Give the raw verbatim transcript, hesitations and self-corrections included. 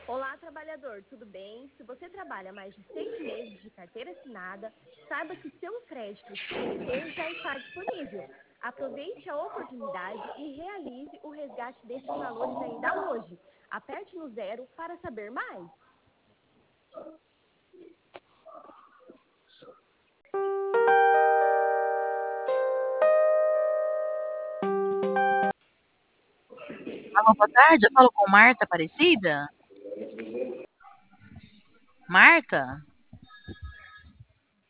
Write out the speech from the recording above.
Olá, trabalhador, tudo bem? Se você trabalha mais de seis meses de carteira assinada, saiba que seu crédito C L T já está disponível. Aproveite a oportunidade e realize o resgate desses valores ainda hoje. Aperte no zero para saber mais. Alô, boa tarde, eu falo com Marta Aparecida? Marta?